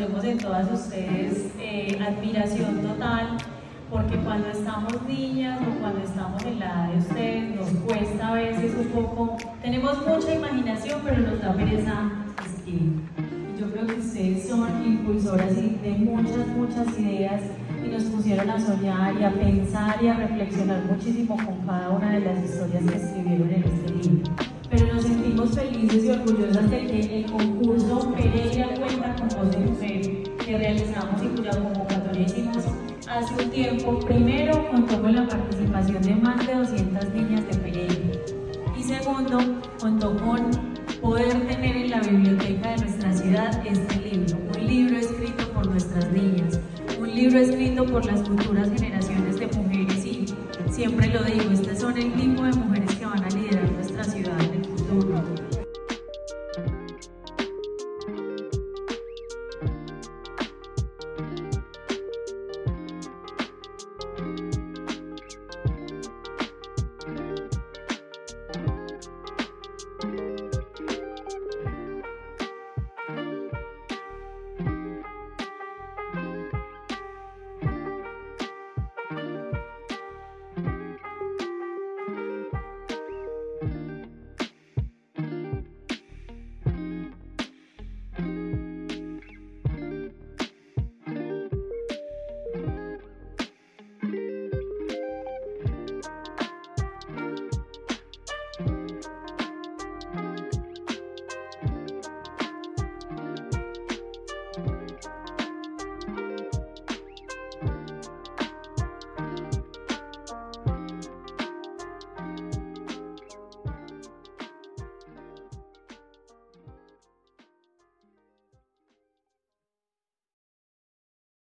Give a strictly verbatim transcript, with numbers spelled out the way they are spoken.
reconocemos en todas ustedes eh, admiración total, porque cuando estamos niñas o cuando estamos en la edad de ustedes nos cuesta a veces un poco, tenemos mucha imaginación pero nos da pereza escribir. Y yo creo que ustedes son impulsoras de muchas, muchas ideas y nos pusieron a soñar y a pensar y a reflexionar muchísimo con cada una de las historias que escribieron en este libro. Pero nos sentimos felices y orgullosas de que el concurso Pereira Cuenta con Voz de Mujer que realizamos y cuya convocatoria hicimos hace un tiempo, primero contó con la participación de más de doscientas niñas de Pereira y segundo, contó con poder tener en la biblioteca de nuestra ciudad este libro, un libro escrito por nuestras niñas, un libro escrito por las futuras generaciones de mujeres y siempre lo digo, estas son el tipo de mujeres que van a liderar nuestra ciudad en el futuro.